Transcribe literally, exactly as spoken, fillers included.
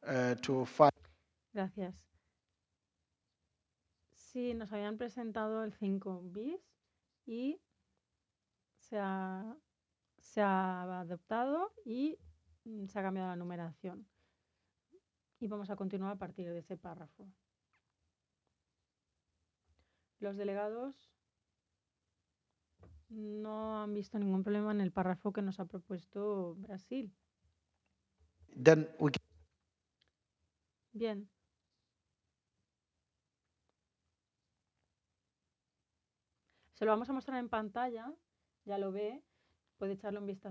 uh, to file. Gracias. Sí, nos habían presentado el cinco bis y se ha, se ha adoptado y mm, se ha cambiado la numeración. Y vamos a continuar a partir de ese párrafo. Los delegados no han visto ningún problema en el párrafo que nos ha propuesto Brasil. Then we can Bien. Se lo vamos a mostrar en pantalla, ya lo ve, puede echarle un vistazo.